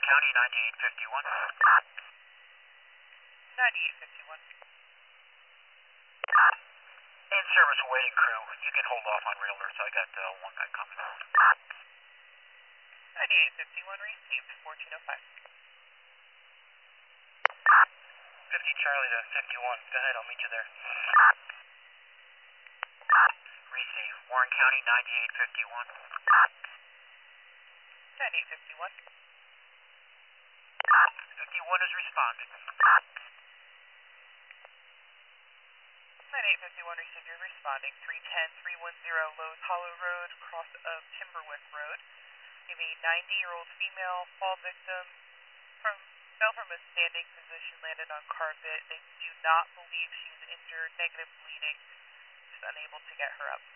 County, 9851. 9851. In service awaiting crew. You can hold off on rail alerts. I got one guy coming. 9851, received 1405. 50 Charlie to 51. Go ahead, I'll meet you there. Receive. Warren County, 9851. 9851. 51 is responding. 9851, received, you're responding. 310-310 Lowe's Hollow Road, cross of Timberwick Road. You have a 90-year-old female fall victim fell from a standing position, landed on carpet. They do not believe she's injured, negative bleeding, just unable to get her up.